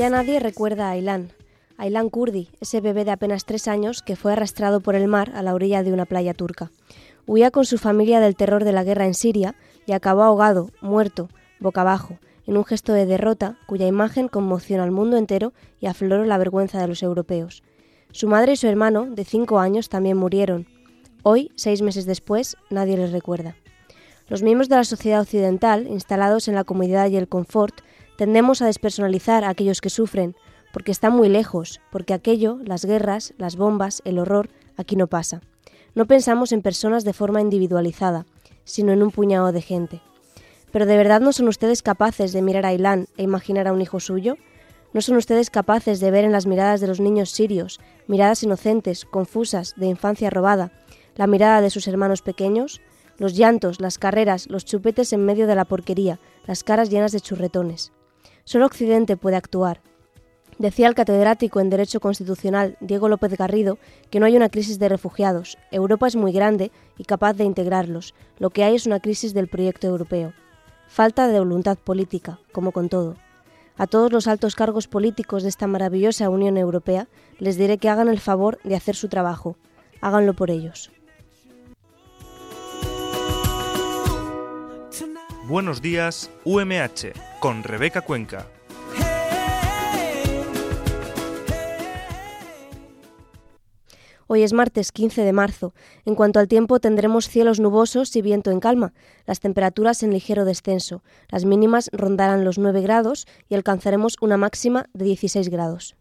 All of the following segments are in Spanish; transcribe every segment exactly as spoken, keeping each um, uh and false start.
Ya nadie recuerda a Aylan. Aylan Kurdi, ese bebé de apenas tres años que fue arrastrado por el mar a la orilla de una playa turca. Huía con su familia del terror de la guerra en Siria y acabó ahogado, muerto, boca abajo, en un gesto de derrota cuya imagen conmociona al mundo entero y afloró la vergüenza de los europeos. Su madre y su hermano, de cinco años, también murieron. Hoy, seis meses después, nadie les recuerda. Los miembros de la sociedad occidental, instalados en la comodidad y el confort, tendemos a despersonalizar a aquellos que sufren, porque están muy lejos, porque aquello, las guerras, las bombas, el horror, aquí no pasa. No pensamos en personas de forma individualizada, sino en un puñado de gente. ¿Pero de verdad no son ustedes capaces de mirar a Aylan e imaginar a un hijo suyo? ¿No son ustedes capaces de ver en las miradas de los niños sirios, miradas inocentes, confusas, de infancia robada, la mirada de sus hermanos pequeños? Los llantos, las carreras, los chupetes en medio de la porquería, las caras llenas de churretones. Solo Occidente puede actuar. Decía el catedrático en Derecho Constitucional, Diego López Garrido, que no hay una crisis de refugiados. Europa es muy grande y capaz de integrarlos. Lo que hay es una crisis del proyecto europeo. Falta de voluntad política, como con todo. A todos los altos cargos políticos de esta maravillosa Unión Europea les diré que hagan el favor de hacer su trabajo. Háganlo por ellos. Buenos días, U M H, con Rebeca Cuenca. Hoy es martes quince de marzo. En cuanto al tiempo, tendremos cielos nubosos y viento en calma, las temperaturas en ligero descenso. Las mínimas rondarán los nueve grados y alcanzaremos una máxima de dieciséis grados.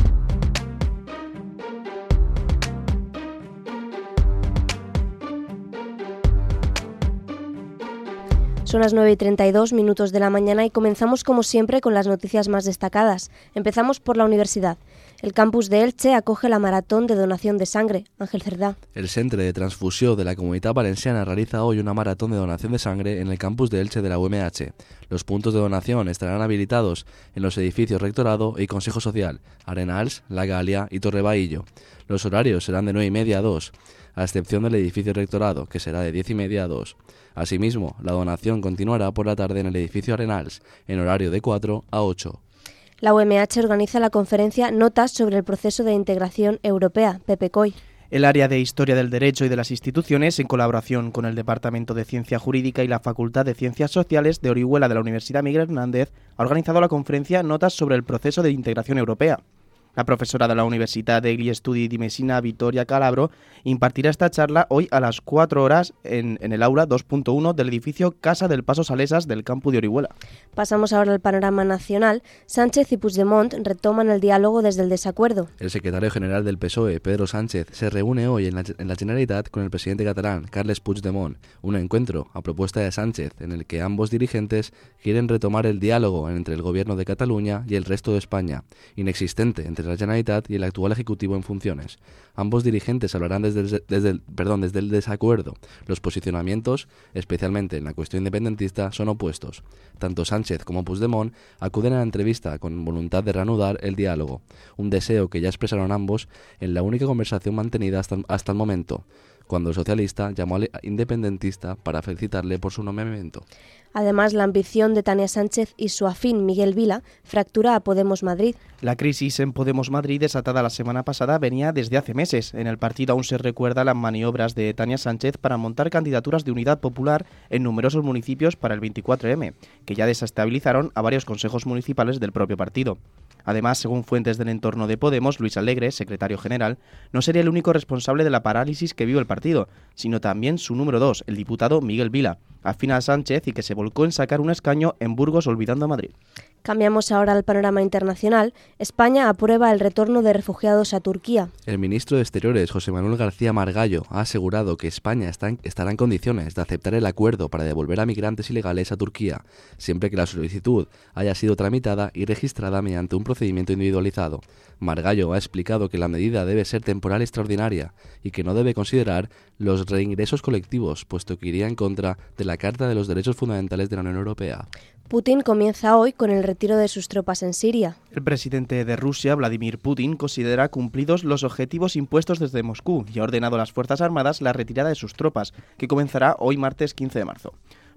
Son las nueve y treinta y dos minutos de la mañana y comenzamos como siempre con las noticias más destacadas. Empezamos por la universidad. El campus de Elche acoge la maratón de donación de sangre. Ángel Cerdá. El Centre de Transfusió de la Comunitat Valenciana realiza hoy una maratón de donación de sangre en el campus de Elche de la U M H. Los puntos de donación estarán habilitados en los edificios Rectorado y Consejo Social, Arenals, La Galia y Torre Bahillo. Los horarios serán de nueve y media a dos, a excepción del edificio Rectorado, que será de diez y media a dos. Asimismo, la donación continuará por la tarde en el edificio Arenals, en horario de cuatro a ocho. La U M H organiza la conferencia Notas sobre el proceso de integración europea, Pepe Coy. El área de Historia del Derecho y de las Instituciones, en colaboración con el Departamento de Ciencia Jurídica y la Facultad de Ciencias Sociales de Orihuela de la Universidad Miguel Hernández, ha organizado la conferencia Notas sobre el proceso de integración europea. La profesora de la Universitat degli Studi di Messina, Vittoria Calabro, impartirá esta charla hoy a las cuatro horas en, en el aula dos punto uno del edificio Casa del Paso Salesas del campus de Orihuela. Pasamos ahora al panorama nacional. Sánchez y Puigdemont retoman el diálogo desde el desacuerdo. El secretario general del P S O E, Pedro Sánchez, se reúne hoy en la, en la Generalitat con el presidente catalán, Carles Puigdemont. Un encuentro a propuesta de Sánchez en el que ambos dirigentes quieren retomar el diálogo entre el gobierno de Cataluña y el resto de España, inexistente entre la Generalitat y el actual Ejecutivo en funciones. Ambos dirigentes hablarán desde el, desde, el, perdón, desde el desacuerdo. Los posicionamientos, especialmente en la cuestión independentista, son opuestos. Tanto Sánchez como Puigdemont acuden a la entrevista con voluntad de reanudar el diálogo, un deseo que ya expresaron ambos en la única conversación mantenida hasta, hasta el momento, cuando el socialista llamó al independentista para felicitarle por su nombramiento. Además, la ambición de Tania Sánchez y su afín Miguel Vila fractura a Podemos Madrid. La crisis en Podemos Madrid, desatada la semana pasada, venía desde hace meses. En el partido aún se recuerda las maniobras de Tania Sánchez para montar candidaturas de unidad popular en numerosos municipios para el veinticuatro eme, que ya desestabilizaron a varios consejos municipales del propio partido. Además, según fuentes del entorno de Podemos, Luis Alegre, secretario general, no sería el único responsable de la parálisis que vive el partido, sino también su número dos, el diputado Miguel Vila, afín a Sánchez y que se volcó en sacar un escaño en Burgos olvidando a Madrid. Cambiamos ahora al panorama internacional. España aprueba el retorno de refugiados a Turquía. El ministro de Exteriores, José Manuel García Margallo, ha asegurado que España está en, estará en condiciones de aceptar el acuerdo para devolver a migrantes ilegales a Turquía, siempre que la solicitud haya sido tramitada y registrada mediante un procedimiento individualizado. Margallo ha explicado que la medida debe ser temporal y extraordinaria y que no debe considerar los reingresos colectivos, puesto que iría en contra de la Carta de los Derechos Fundamentales de la Unión Europea. Putin comienza hoy con el retiro de sus tropas en Siria. El presidente de Rusia, Vladimir Putin, considera cumplidos los objetivos impuestos desde Moscú y ha ordenado a las Fuerzas Armadas la retirada de sus tropas, que comenzará hoy martes quince de marzo.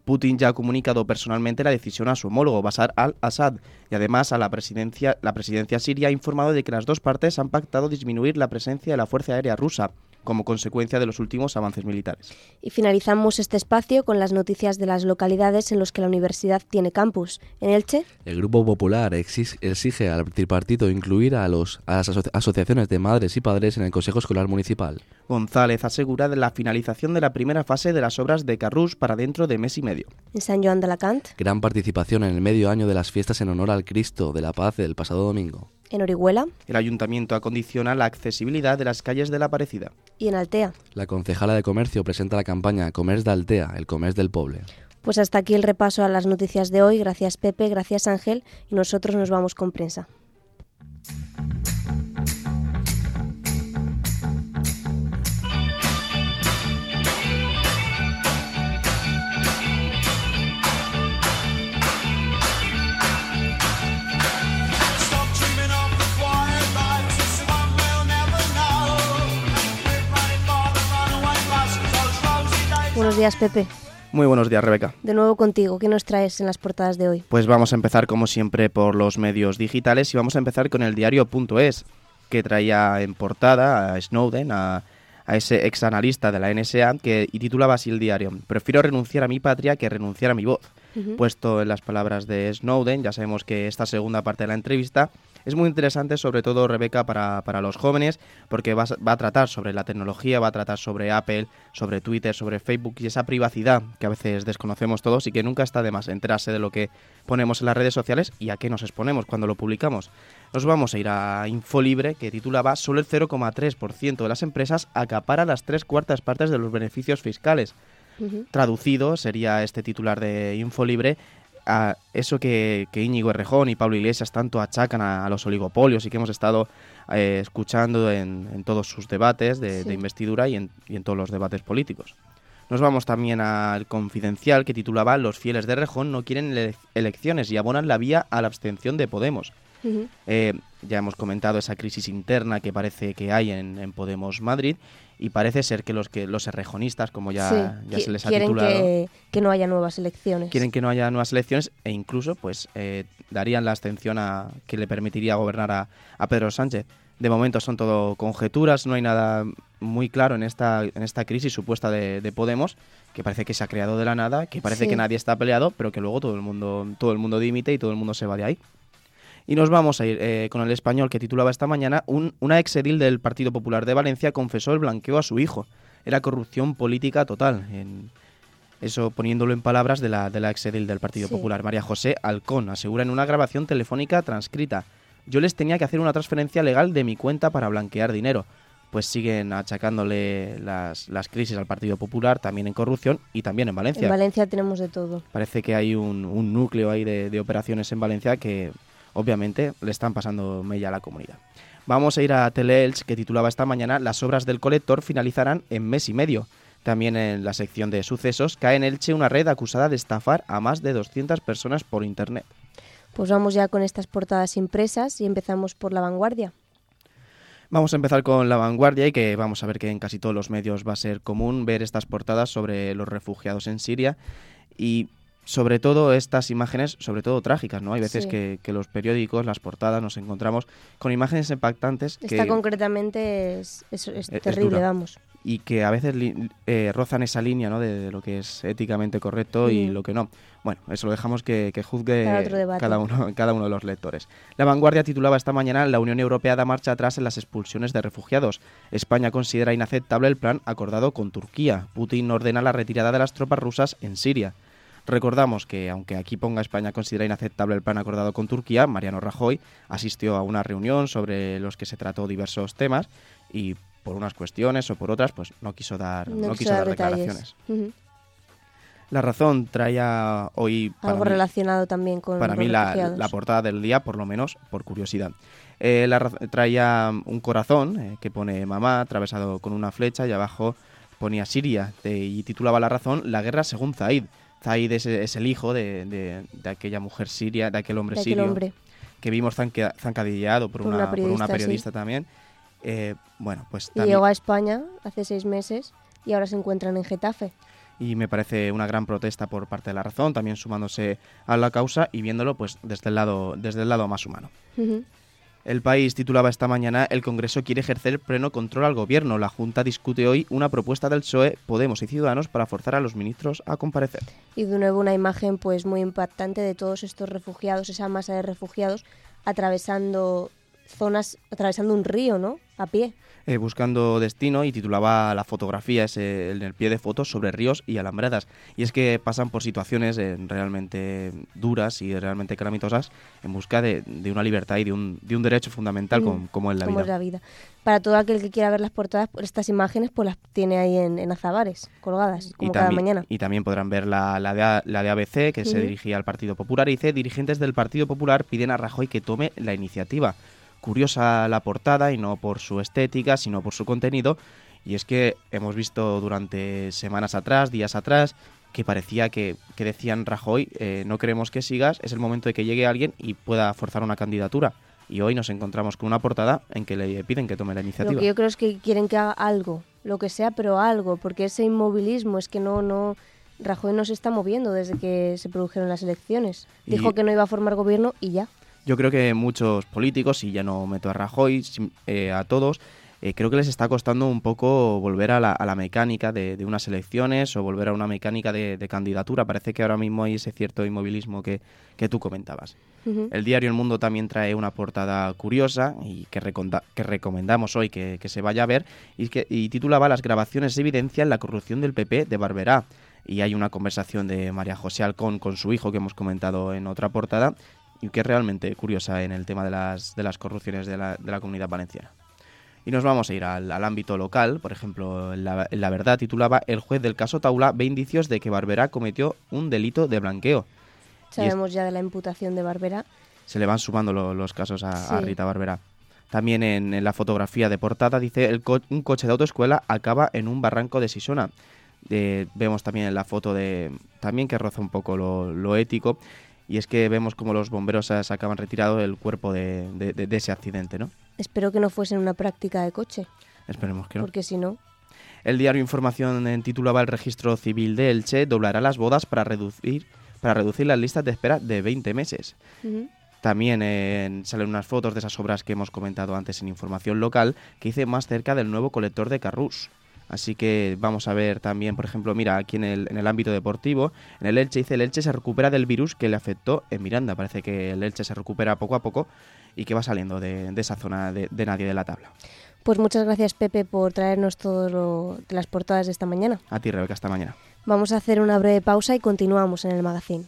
Putin ya ha comunicado personalmente la decisión a su homólogo, Bashar al-Assad, y además a la presidencia, la presidencia siria ha informado de que las dos partes han pactado disminuir la presencia de la Fuerza Aérea rusa como consecuencia de los últimos avances militares. Y finalizamos este espacio con las noticias de las localidades en las que la universidad tiene campus. En Elche, el Grupo Popular exige, exige al tripartito incluir a, los, a las aso asociaciones de madres y padres en el Consejo Escolar Municipal. González asegura de la finalización de la primera fase de las obras de Carrús para dentro de mes y medio. en Sant Joan d'Alacant, Gran participación en el medio año de las fiestas en honor al Cristo de la Paz del pasado domingo. en Orihuela El ayuntamiento acondiciona la accesibilidad de las calles de la Aparecida. y en Altea. La concejala de Comercio presenta la campaña Comerç d'Altea, el comerç del poble. Pues hasta aquí el repaso a las noticias de hoy. Gracias Pepe, gracias Ángel, y nosotros nos vamos con prensa. Buenos días, Pepe. Muy buenos días, Rebeca. De nuevo contigo. ¿Qué nos traes en las portadas de hoy? Pues vamos a empezar, como siempre, por los medios digitales y vamos a empezar con el diario punto es, que traía en portada a Snowden, a, a ese ex analista de la N S A, que y titulaba así el diario: prefiero renunciar a mi patria que renunciar a mi voz. Uh-huh. Puesto en las palabras de Snowden, ya sabemos que esta segunda parte de la entrevista es muy interesante, sobre todo, Rebeca, para, para los jóvenes, porque va, va a tratar sobre la tecnología, va a tratar sobre Apple, sobre Twitter, sobre Facebook y esa privacidad que a veces desconocemos todos y que nunca está de más enterarse de lo que ponemos en las redes sociales y a qué nos exponemos cuando lo publicamos. Nos vamos a ir a Infolibre, que titulaba: solo el cero coma tres por ciento de las empresas acapara las tres cuartas partes de los beneficios fiscales. Uh-huh. Traducido sería este titular de Infolibre a eso que, que Íñigo Errejón y Pablo Iglesias tanto achacan a, a los oligopolios y que hemos estado eh, escuchando en, en todos sus debates de, sí. de investidura y en, y en todos los debates políticos. Nos vamos también al Confidencial, que titulaba: los fieles de Errejón no quieren ele- elecciones y abonan la vía a la abstención de Podemos. Uh-huh. Eh, ya hemos comentado esa crisis interna que parece que hay en, en Podemos Madrid, y parece ser que los que los errejonistas, como ya, sí, ya se les ha quieren titulado, que, que no haya nuevas elecciones. Quieren que no haya nuevas elecciones e incluso pues eh, darían la abstención a, que le permitiría gobernar a, a Pedro Sánchez. De momento son todo conjeturas, no hay nada muy claro en esta en esta crisis supuesta de, de Podemos, que parece que se ha creado de la nada, que parece sí. que nadie está peleado, pero que luego todo el mundo todo el mundo dimite y todo el mundo se va de ahí. Y nos vamos a ir eh, con El Español, que titulaba esta mañana: un, una exedil del Partido Popular de Valencia confesó el blanqueo a su hijo. Era corrupción política total. En eso poniéndolo en palabras de la, de la exedil del Partido sí. Popular, María José Alcón, asegura en una grabación telefónica transcrita: yo les tenía que hacer una transferencia legal de mi cuenta para blanquear dinero. Pues siguen achacándole las, las crisis al Partido Popular, también en corrupción y también en Valencia. En Valencia tenemos de todo. Parece que hay un, un núcleo ahí de, de operaciones en Valencia que obviamente le están pasando mella a la comunidad. Vamos a ir a Teleelch, que titulaba esta mañana: las obras del colector finalizarán en mes y medio. También en la sección de sucesos, cae en Elche una red acusada de estafar a más de doscientas personas por internet. Pues vamos ya con estas portadas impresas y empezamos por La Vanguardia. Vamos a empezar con La Vanguardia, y que vamos a ver que en casi todos los medios va a ser común ver estas portadas sobre los refugiados en Siria y sobre todo estas imágenes, sobre todo trágicas, ¿no? Hay veces sí. que, que los periódicos, las portadas, nos encontramos con imágenes impactantes. Esta que concretamente es, es, es, es terrible, dura. Vamos. Y que a veces li, eh, rozan esa línea, ¿no? De, de lo que es éticamente correcto mm. y lo que no. Bueno, eso lo dejamos que, que juzgue cada uno, cada uno de los lectores. La Vanguardia titulaba esta mañana: la Unión Europea da marcha atrás en las expulsiones de refugiados. España considera inaceptable el plan acordado con Turquía. Putin ordena la retirada de las tropas rusas en Siria. Recordamos que, aunque aquí ponga España considera inaceptable el plan acordado con Turquía, Mariano Rajoy asistió a una reunión sobre los que se trató diversos temas y por unas cuestiones o por otras, pues no quiso dar, no, no quiso dar declaraciones. Uh-huh. La Razón traía hoy... Algo mí, relacionado también con Para los mí la, la portada del día, por lo menos por curiosidad. Eh, la, traía un corazón eh, que pone mamá atravesado con una flecha y abajo ponía Siria de, y titulaba La Razón: la guerra según Zaid. Zaid es, es el hijo de, de, de aquella mujer siria, de aquel hombre de aquel sirio hombre. que vimos zanca, zancadilleado por, por, una, una por una periodista sí. también. Eh, bueno, pues y llegó a España hace seis meses y ahora se encuentran en Getafe. y me parece una gran protesta por parte de La Razón, también sumándose a la causa y viéndolo pues desde el lado, desde el lado más humano. Uh-huh. El País titulaba esta mañana: el Congreso quiere ejercer pleno control al Gobierno. La Junta discute hoy una propuesta del P S O E, Podemos y Ciudadanos para forzar a los ministros a comparecer. Y de nuevo una imagen pues muy impactante de todos estos refugiados, esa masa de refugiados atravesando zonas, atravesando un río, ¿no? A pie. Eh, buscando destino, y titulaba la fotografía ese, en el pie de fotos sobre ríos y alambradas. Y es que pasan por situaciones eh, realmente duras y realmente calamitosas en busca de, de una libertad y de un, de un derecho fundamental mm, como, como es la como vida. Es la vida. Para todo aquel que quiera ver las portadas, estas imágenes pues las tiene ahí en, en azabares, colgadas, como y cada también, mañana. Y también podrán ver la, la, de, A, la de A B C, que uh-huh. se dirigía al Partido Popular, y dice: dirigentes del Partido Popular piden a Rajoy que tome la iniciativa. Curiosa la portada, y no por su estética, sino por su contenido. Y es que hemos visto durante semanas atrás, días atrás, que parecía que, que decían: Rajoy, eh, no queremos que sigas, es el momento de que llegue alguien y pueda forzar una candidatura. Y hoy nos encontramos con una portada en que le piden que tome la iniciativa. Lo que yo creo es que quieren que haga algo, lo que sea, pero algo, porque ese inmovilismo es que no... no Rajoy no se está moviendo desde que se produjeron las elecciones. Dijo y... que no iba a formar gobierno y ya. Yo creo que muchos políticos, y ya no meto a Rajoy, eh, a todos, eh, creo que les está costando un poco volver a la, a la mecánica de, de unas elecciones o volver a una mecánica de, de candidatura. Parece que ahora mismo hay ese cierto inmovilismo que, que tú comentabas. Uh-huh. El diario El Mundo también trae una portada curiosa y que, reconda, que recomendamos hoy que, que se vaya a ver, y, que, y titulaba: las grabaciones evidencian la corrupción del P P de Barberá. Y hay una conversación de María José Alcón con su hijo que hemos comentado en otra portada, y que es realmente curiosa en el tema de las, de las corrupciones de la, de la Comunidad Valenciana. Y nos vamos a ir al, al ámbito local. Por ejemplo, en la, en La Verdad titulaba: el juez del caso Taula ve indicios de que Barberá cometió un delito de blanqueo. Sabemos es, ya de la imputación de Barberá. Se le van sumando lo, los casos a, sí. a Rita Barberá. También en, en la fotografía de portada dice: el co- un coche de autoescuela acaba en un barranco de Sisona. Eh, vemos también en la foto de también que roza un poco lo, lo ético. Y es que vemos como los bomberos sacaban retirado el cuerpo de, de, de, de ese accidente, ¿no? Espero que no fuese una práctica de coche. Esperemos que no. Porque si no... El diario Información titulaba: el registro civil de Elche doblará las bodas para reducir, para reducir las listas de espera de veinte meses. Uh-huh. También eh, salen unas fotos de esas obras que hemos comentado antes en Información Local, que dice: más cerca del nuevo colector de Carrús. Así que vamos a ver también, por ejemplo, mira, aquí en el, en el ámbito deportivo, en el Elche dice: el Elche se recupera del virus que le afectó en Miranda. Parece que el Elche se recupera poco a poco y que va saliendo de, de esa zona de, de nadie de la tabla. Pues muchas gracias, Pepe, por traernos todo lo, las portadas de esta mañana. A ti, Rebeca, hasta mañana. Vamos a hacer una breve pausa y continuamos en el magazín.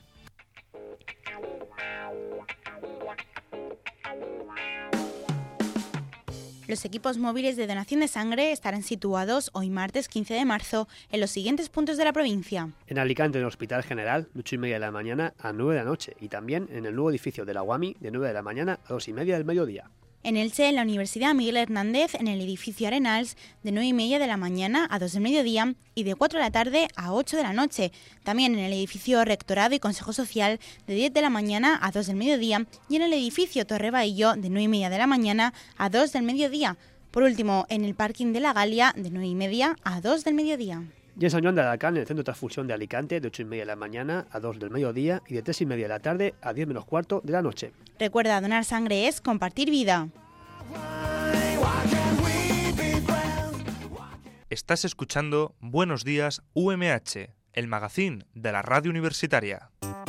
Los equipos móviles de donación de sangre estarán situados hoy martes quince de marzo en los siguientes puntos de la provincia. En Alicante, en el Hospital General, de ocho y media de la mañana a nueve de la noche, y también en el nuevo edificio de la U A M I, de nueve de la mañana a dos y media del mediodía. En Elche, en la Universidad Miguel Hernández, en el edificio Arenals, de nueve y media de la mañana a dos del mediodía y de cuatro de la tarde a ocho de la noche. También en el edificio Rectorado y Consejo Social, de diez de la mañana a dos del mediodía, y en el edificio Torre Bahillo, de nueve y media de la mañana a dos del mediodía. Por último, en el parking de la Galia, de nueve y media a dos del mediodía. Y en San Joan de Alacant, en el Centro de Transfusión de Alicante, de ocho y media de la mañana a dos del mediodía y de tres y media de la tarde a diez menos cuarto de la noche. Recuerda, donar sangre es compartir vida. Estás escuchando Buenos Días U M H, el magazín de la radio universitaria.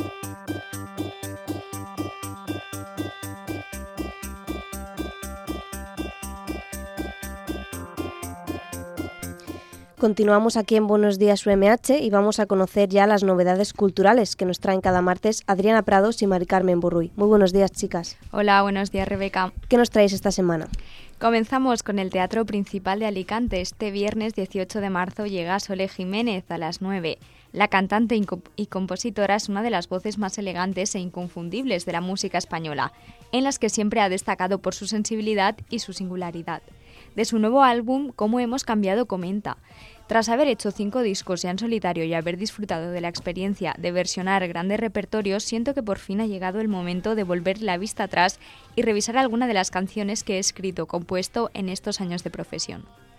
Continuamos aquí en Buenos Días U M H y vamos a conocer ya las novedades culturales que nos traen cada martes Adriana Prados y Mari Carmen Burruy. Muy buenos días, chicas. Hola, buenos días, Rebeca. ¿Qué nos traéis esta semana? Comenzamos con el Teatro Principal de Alicante. Este viernes dieciocho de marzo llega Sole Jiménez a las nueve. La cantante y compositora es una de las voces más elegantes e inconfundibles de la música española, en las que siempre ha destacado por su sensibilidad y su singularidad. De su nuevo álbum, Cómo hemos cambiado, comenta: tras haber hecho cinco discos ya en solitario y haber disfrutado de la experiencia de versionar grandes repertorios, siento que por fin ha llegado el momento de volver la vista atrás y revisar alguna de las canciones que he escrito o compuesto en estos años de profesión.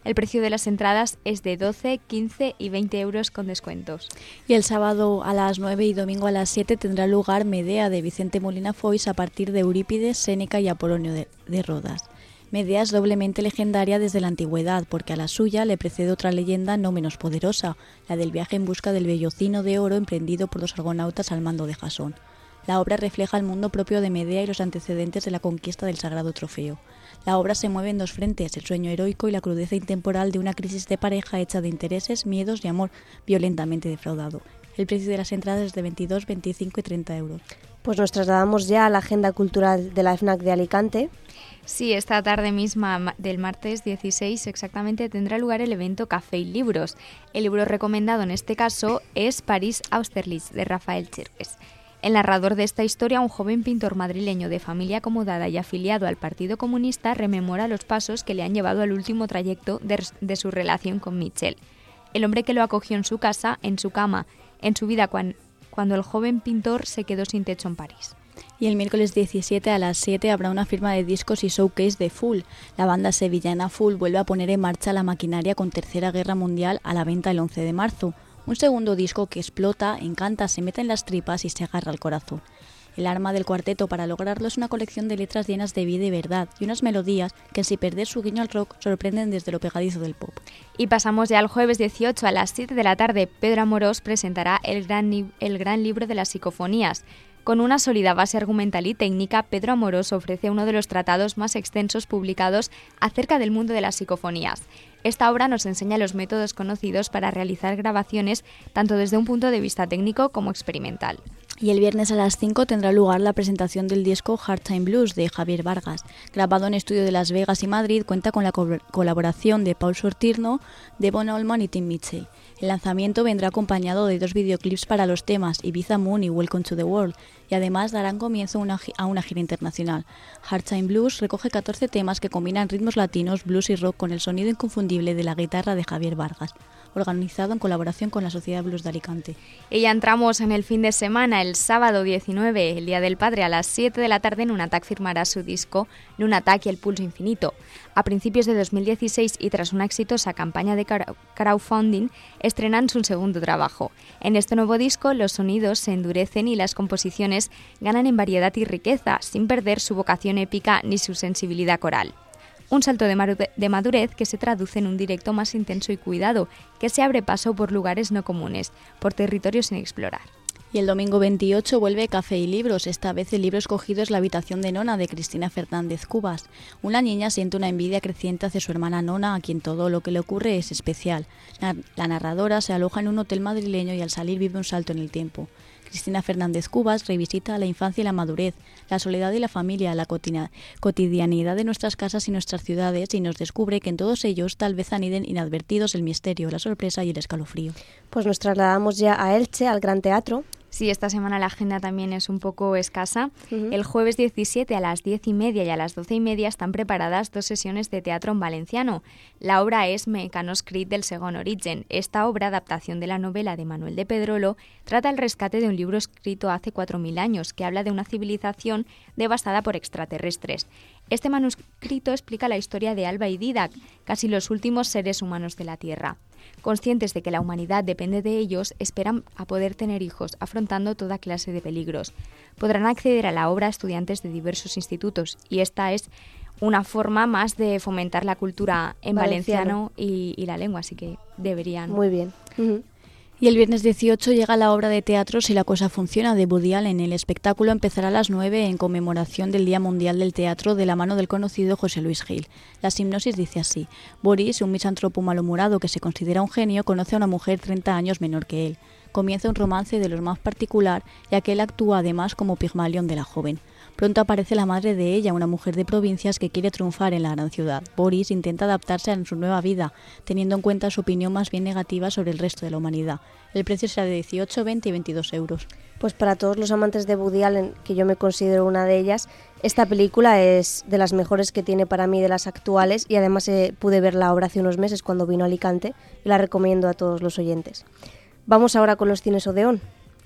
El precio de las entradas es de doce, quince y veinte euros con descuentos. Y el sábado a las nueve y domingo a las siete tendrá lugar Medea de Vicente Molina Foix a partir de Eurípides, Séneca y Apolonio de, de Rodas. Medea es doblemente legendaria desde la antigüedad, porque a la suya le precede otra leyenda no menos poderosa, la del viaje en busca del vellocino de oro emprendido por los argonautas al mando de Jasón. La obra refleja el mundo propio de Medea y los antecedentes de la conquista del sagrado trofeo. La obra se mueve en dos frentes, el sueño heroico y la crudeza intemporal de una crisis de pareja hecha de intereses, miedos y amor violentamente defraudado. El precio de las entradas es de veintidós, veinticinco y treinta euros. Pues nos trasladamos ya a la agenda cultural de la FNAC de Alicante. Sí, esta tarde misma del martes dieciséis exactamente tendrá lugar el evento Café y Libros. El libro recomendado en este caso es París Austerlitz de Rafael Cherkes. El narrador de esta historia, un joven pintor madrileño de familia acomodada y afiliado al Partido Comunista, rememora los pasos que le han llevado al último trayecto de, de su relación con Michel, el hombre que lo acogió en su casa, en su cama, en su vida cuan, cuando el joven pintor se quedó sin techo en París. Y el miércoles diecisiete a las siete habrá una firma de discos y showcase de Full. La banda sevillana Full vuelve a poner en marcha la maquinaria con Tercera Guerra Mundial a la venta el once de marzo. Un segundo disco que explota, encanta, se mete en las tripas y se agarra al corazón. El arma del cuarteto para lograrlo es una colección de letras llenas de vida y verdad y unas melodías que, sin perder su guiño al rock, sorprenden desde lo pegadizo del pop. Y pasamos ya al jueves dieciocho a las siete de la tarde. Pedro Amorós presentará el gran, el gran libro de las psicofonías. Con una sólida base argumental y técnica, Pedro Amorós ofrece uno de los tratados más extensos publicados acerca del mundo de las psicofonías. Esta obra nos enseña los métodos conocidos para realizar grabaciones tanto desde un punto de vista técnico como experimental. Y el viernes a las cinco tendrá lugar la presentación del disco Hard Time Blues de Javier Vargas. Grabado en estudio de Las Vegas y Madrid, cuenta con la co- colaboración de Paul Sortirno, Devon Allman y Tim Mitchell. El lanzamiento vendrá acompañado de dos videoclips para los temas Ibiza Moon y Welcome to the World, y además darán comienzo una gi- a una gira internacional. Hard Time Blues recoge catorce temas que combinan ritmos latinos, blues y rock con el sonido inconfundible de la guitarra de Javier Vargas, organizado en colaboración con la Sociedad Blues de Alicante. Y ya entramos en el fin de semana. El sábado diecinueve, el Día del Padre, a las siete de la tarde, Nunatak firmará su disco Nunatak y el pulso infinito. A principios de dos mil dieciséis y tras una exitosa campaña de crowdfunding, estrenan su segundo trabajo. En este nuevo disco, los sonidos se endurecen y las composiciones ganan en variedad y riqueza, sin perder su vocación épica ni su sensibilidad coral. Un salto de madurez que se traduce en un directo más intenso y cuidado, que se abre paso por lugares no comunes, por territorios sin explorar. Y el domingo veintiocho vuelve Café y Libros. Esta vez el libro escogido es La habitación de Nona, de Cristina Fernández Cubas. Una niña siente una envidia creciente hacia su hermana Nona, a quien todo lo que le ocurre es especial. La narradora se aloja en un hotel madrileño y al salir vive un salto en el tiempo. Cristina Fernández Cubas revisita la infancia y la madurez, la soledad y la familia, la cotidianidad de nuestras casas y nuestras ciudades, y nos descubre que en todos ellos tal vez aniden inadvertidos el misterio, la sorpresa y el escalofrío. Pues nos trasladamos ya a Elche, al Gran Teatro. Sí, esta semana la agenda también es un poco escasa. Uh-huh. El jueves diecisiete a las diez y media y a las doce y media están preparadas dos sesiones de teatro en valenciano. La obra es Mecanoscrit del Segon Origen. Esta obra, adaptación de la novela de Manuel de Pedrolo, trata el rescate de un libro escrito hace cuatro mil años que habla de una civilización devastada por extraterrestres. Este manuscrito explica la historia de Alba y Didac, casi los últimos seres humanos de la Tierra. Conscientes de que la humanidad depende de ellos, esperan a poder tener hijos, afrontando toda clase de peligros. Podrán acceder a la obra estudiantes de diversos institutos, y esta es una forma más de fomentar la cultura en valenciano, valenciano y, y la lengua, así que deberían. Muy bien. Uh-huh. Y el viernes dieciocho llega la obra de teatro Si la cosa funciona, de Woody Allen. El espectáculo empezará a las nueve en conmemoración del Día Mundial del Teatro, de la mano del conocido José Luis Gil. La sinopsis dice así: Boris, un misántropo malhumorado que se considera un genio, conoce a una mujer treinta años menor que él. Comienza un romance de los más particular, ya que él actúa además como Pigmalión de la joven. Pronto aparece la madre de ella, una mujer de provincias que quiere triunfar en la gran ciudad. Boris intenta adaptarse a su nueva vida, teniendo en cuenta su opinión más bien negativa sobre el resto de la humanidad. El precio será de dieciocho, veinte y veintidós euros. Pues para todos los amantes de Woody Allen, que yo me considero una de ellas, esta película es de las mejores que tiene para mí, de las actuales, y además eh, pude ver la obra hace unos meses cuando vino a Alicante y la recomiendo a todos los oyentes. Vamos ahora con los cines Odeón.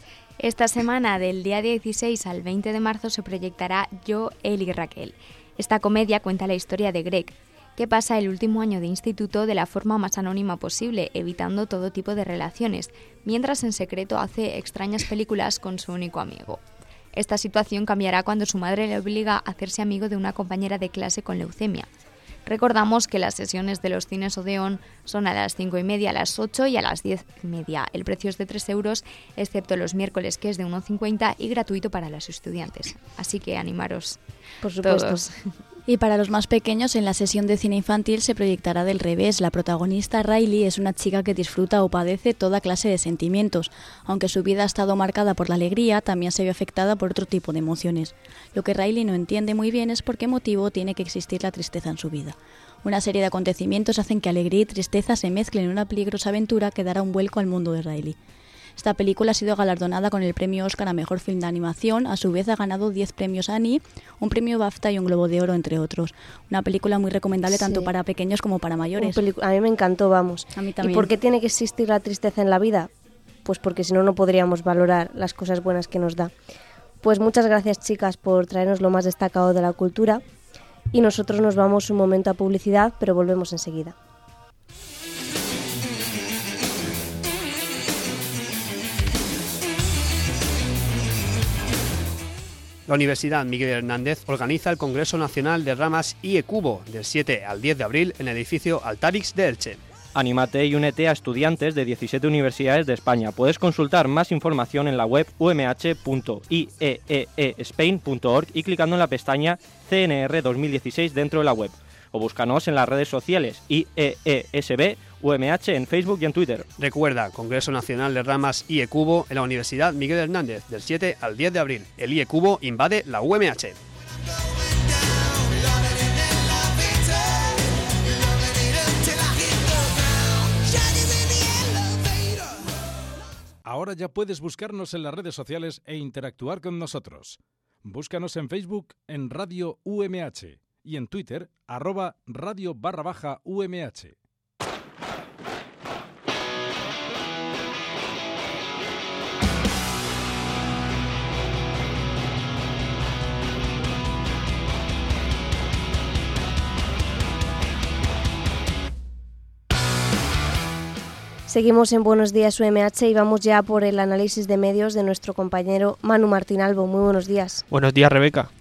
Esta semana, del día dieciséis al veinte de marzo, se proyectará Yo, él y Raquel. Esta comedia cuenta la historia de Greg, que pasa el último año de instituto de la forma más anónima posible, evitando todo tipo de relaciones, mientras en secreto hace extrañas películas con su único amigo. Esta situación cambiará cuando su madre le obliga a hacerse amigo de una compañera de clase con leucemia. Recordamos que las sesiones de los cines Odeón son a las cinco y media, a las ocho y a las diez y media. El precio es de tres euros, excepto los miércoles, que es de uno cincuenta y gratuito para los estudiantes. Así que animaros. Por supuesto. Todos. Y para los más pequeños, en la sesión de cine infantil se proyectará Del revés. La protagonista, Riley, es una chica que disfruta o padece toda clase de sentimientos. Aunque su vida ha estado marcada por la alegría, también se ve afectada por otro tipo de emociones. Lo que Riley no entiende muy bien es por qué motivo tiene que existir la tristeza en su vida. Una serie de acontecimientos hacen que alegría y tristeza se mezclen en una peligrosa aventura que dará un vuelco al mundo de Riley. Esta película ha sido galardonada con el premio Oscar a Mejor Film de Animación. A su vez ha ganado diez premios Annie, un premio BAFTA y un Globo de Oro, entre otros. Una película muy recomendable Sí. tanto para pequeños como para mayores. A mí me encantó, vamos. A mí también. ¿Y por qué tiene que existir la tristeza en la vida? Pues porque si no, no podríamos valorar las cosas buenas que nos da. Pues muchas gracias, chicas, por traernos lo más destacado de la cultura. Y nosotros nos vamos un momento a publicidad, pero volvemos enseguida. La Universidad Miguel Hernández organiza el Congreso Nacional de Ramas I E Cubo del siete al diez de abril en el edificio Altarix de Elche. Anímate y únete a estudiantes de diecisiete universidades de España. Puedes consultar más información en la web u m h punto i e e e spain punto org y clicando en la pestaña C N R dos mil dieciséis dentro de la web. O búscanos en las redes sociales I E E S B U M H en Facebook y en Twitter. Recuerda, Congreso Nacional de Ramas I E Cubo en la Universidad Miguel Hernández del siete al diez de abril. El I E Cubo invade la U M H. Ahora ya puedes buscarnos en las redes sociales e interactuar con nosotros. Búscanos en Facebook en Radio U M H y en Twitter arroba radio barra baja U M H. Seguimos en Buenos Días U M H y vamos ya por el análisis de medios de nuestro compañero Manu Martín Albo. Muy buenos días. Buenos días, Rebeca.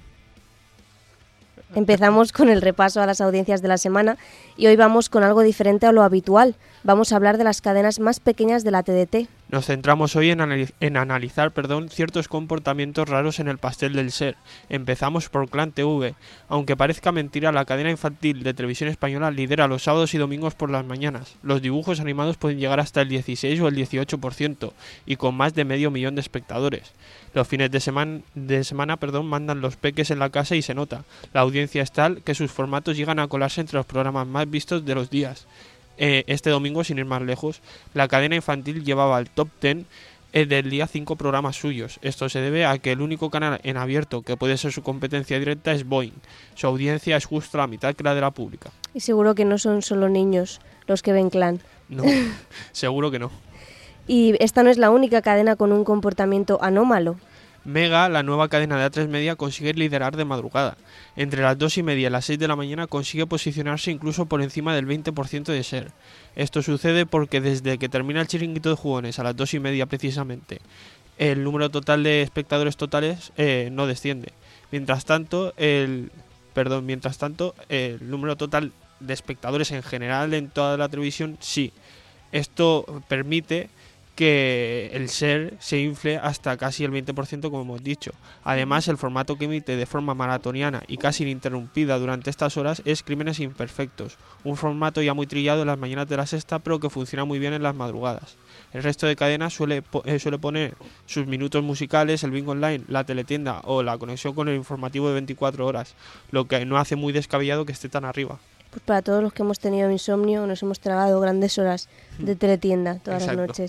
Empezamos con el repaso a las audiencias de la semana y hoy vamos con algo diferente a lo habitual. Vamos a hablar de las cadenas más pequeñas de la T D T. Nos centramos hoy en, analiz- en analizar perdón, ciertos comportamientos raros en el pastel del SER. Empezamos por Clan T V. Aunque parezca mentira, la cadena infantil de televisión española lidera los sábados y domingos por las mañanas. Los dibujos animados pueden llegar hasta el dieciséis o el dieciocho por ciento y con más de medio millón de espectadores. Los fines de semana, de semana perdón, mandan los peques en la casa y se nota. La audiencia es tal que sus formatos llegan a colarse entre los programas más vistos de los días. Eh, este domingo, sin ir más lejos, la cadena infantil llevaba al top diez eh, del día cinco programas suyos. Esto se debe a que el único canal en abierto que puede ser su competencia directa es Boing. Su audiencia es justo la mitad que la de la pública. Y seguro que no son solo niños los que ven Clan. No, seguro que no. Y esta no es la única cadena con un comportamiento anómalo. Mega, la nueva cadena de A tres Media, consigue liderar de madrugada. Entre las dos y media y las seis de la mañana consigue posicionarse incluso por encima del veinte por ciento de SER. Esto sucede porque desde que termina el chiringuito de jugones a las dos y media precisamente, el número total de espectadores totales eh, no desciende. Mientras tanto, el perdón, mientras tanto, el número total de espectadores en general en toda la televisión sí. Esto permite que el SER se infle hasta casi el veinte por ciento, como hemos dicho. Además, el formato que emite de forma maratoniana y casi ininterrumpida durante estas horas es Crímenes Imperfectos, un formato ya muy trillado en las mañanas de la sexta, pero que funciona muy bien en las madrugadas. El resto de cadenas suele, eh, suele poner sus minutos musicales, el bingo online, la teletienda o la conexión con el informativo de veinticuatro horas, lo que no hace muy descabellado que esté tan arriba. Pues para todos los que hemos tenido insomnio, nos hemos tragado grandes horas de teletienda todas Exacto. las noches.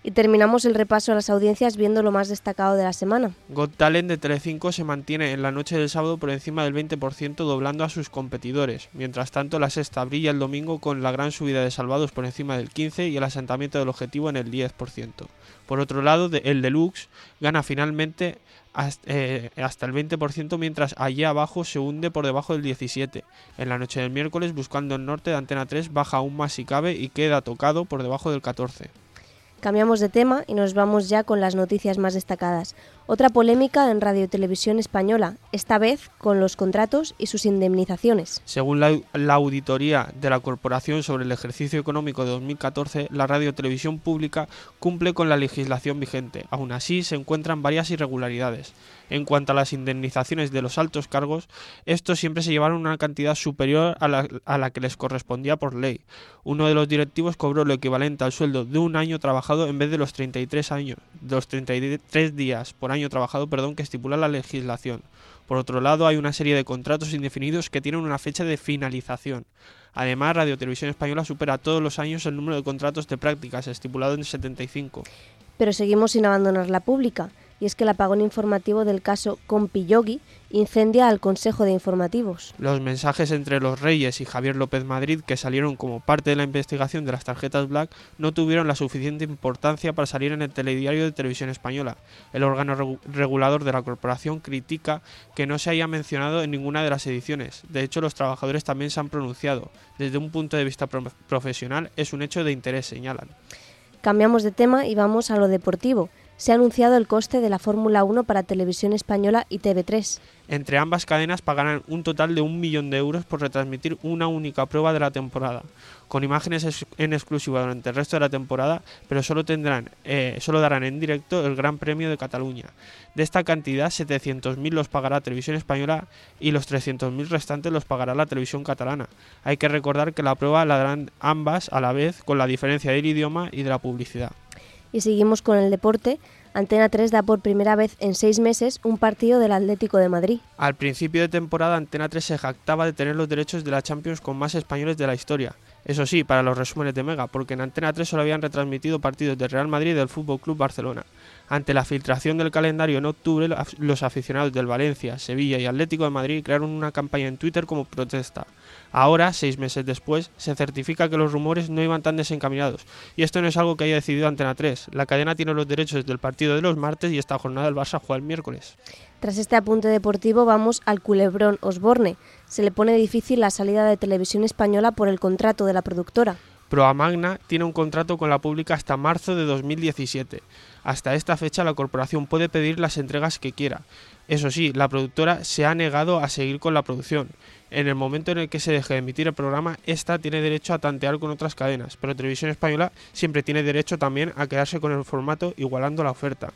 Y terminamos el repaso a las audiencias viendo lo más destacado de la semana. Got Talent de Telecinco se mantiene en la noche del sábado por encima del veinte por ciento, doblando a sus competidores. Mientras tanto, La Sexta brilla el domingo con la gran subida de Salvados por encima del quince por ciento y el asentamiento del objetivo en el diez por ciento. Por otro lado, el Deluxe gana finalmente hasta, eh, hasta el veinte por ciento, mientras allí abajo se hunde por debajo del diecisiete por ciento. En la noche del miércoles, Buscando el Norte de Antena tres baja aún más si cabe y queda tocado por debajo del catorce por ciento. Cambiamos de tema y nos vamos ya con las noticias más destacadas. Otra polémica en Radio y Televisión Española, esta vez con los contratos y sus indemnizaciones. Según la, la auditoría de la Corporación sobre el ejercicio económico de dos mil catorce, la Radio y Televisión Pública cumple con la legislación vigente. Aún así, se encuentran varias irregularidades. En cuanto a las indemnizaciones de los altos cargos, estos siempre se llevaron una cantidad superior a la, a la que les correspondía por ley. Uno de los directivos cobró lo equivalente al sueldo de un año trabajado en vez de los treinta y tres años, los treinta y tres días por año trabajado, perdón, que estipula la legislación. Por otro lado, hay una serie de contratos indefinidos que tienen una fecha de finalización. Además, Radio Televisión Española supera todos los años el número de contratos de prácticas, estipulado en setenta y cinco. Pero seguimos sin abandonar la pública, y es que el apagón informativo del caso Compi-Yogi incendia al Consejo de Informativos. Los mensajes entre los Reyes y Javier López Madrid, que salieron como parte de la investigación de las tarjetas Black, no tuvieron la suficiente importancia para salir en el telediario de Televisión Española. El órgano regu- regulador de la corporación critica que no se haya mencionado en ninguna de las ediciones. De hecho, los trabajadores también se han pronunciado. Desde un punto de vista pro- profesional, es un hecho de interés, señalan. Cambiamos de tema y vamos a lo deportivo. Se ha anunciado el coste de la Fórmula uno para Televisión Española y T V tres. Entre ambas cadenas pagarán un total de un millón de euros por retransmitir una única prueba de la temporada, con imágenes en exclusiva durante el resto de la temporada, pero solo tendrán, eh, solo darán en directo el Gran Premio de Cataluña. De esta cantidad, setecientos mil los pagará Televisión Española y los trescientos mil restantes los pagará la Televisión Catalana. Hay que recordar que la prueba la darán ambas a la vez, con la diferencia del idioma y de la publicidad. Y seguimos con el deporte. Antena tres da por primera vez en seis meses un partido del Atlético de Madrid. Al principio de temporada, Antena tres se jactaba de tener los derechos de la Champions con más españoles de la historia. Eso sí, para los resúmenes de Mega, porque en Antena tres solo habían retransmitido partidos del Real Madrid y del F C Barcelona. Ante la filtración del calendario en octubre, los aficionados del Valencia, Sevilla y Atlético de Madrid crearon una campaña en Twitter como protesta. Ahora, seis meses después, se certifica que los rumores no iban tan desencaminados. Y esto no es algo que haya decidido Antena tres. La cadena tiene los derechos del partido de los martes y esta jornada el Barça juega el miércoles. Tras este apunte deportivo vamos al culebrón Osborne. Se le pone difícil la salida de Televisión Española por el contrato de la productora. Proamagna tiene un contrato con la pública hasta marzo de dos mil diecisiete. Hasta esta fecha la corporación puede pedir las entregas que quiera. Eso sí, la productora se ha negado a seguir con la producción. En el momento en el que se deje de emitir el programa, esta tiene derecho a tantear con otras cadenas, pero Televisión Española siempre tiene derecho también a quedarse con el formato, igualando la oferta.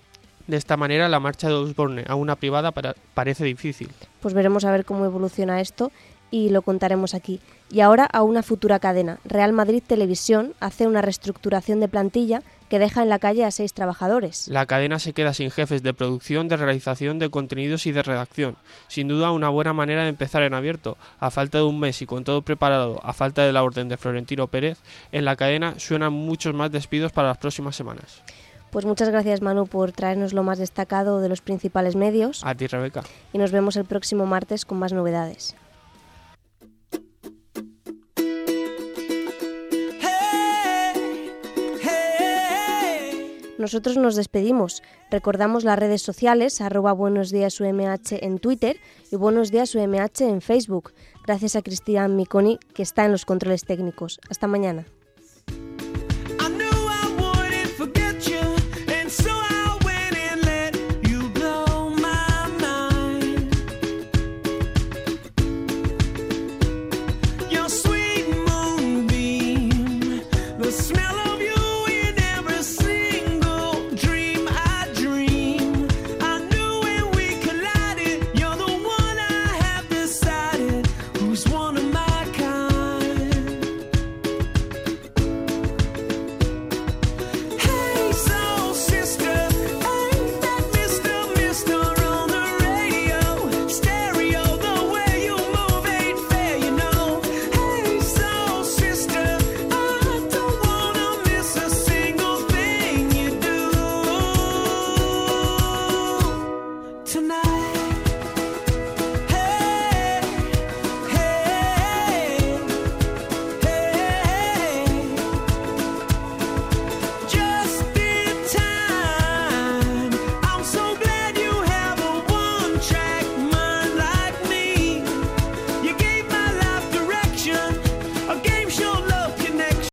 De esta manera, la marcha de Osborne a una privada para, parece difícil. Pues veremos a ver cómo evoluciona esto y lo contaremos aquí. Y ahora a una futura cadena. Real Madrid Televisión hace una reestructuración de plantilla que deja en la calle a seis trabajadores. La cadena se queda sin jefes de producción, de realización de contenidos y de redacción. Sin duda una buena manera de empezar en abierto. A falta de un mes y con todo preparado, a falta de la orden de Florentino Pérez, en la cadena suenan muchos más despidos para las próximas semanas. Pues muchas gracias, Manu, por traernos lo más destacado de los principales medios. A ti, Rebeca. Y nos vemos el próximo martes con más novedades. Nosotros nos despedimos. Recordamos las redes sociales, arroba Buenos Días U M H en Twitter y Buenos Días U M H en Facebook. Gracias a Cristian Miconi, que está en los controles técnicos. Hasta mañana.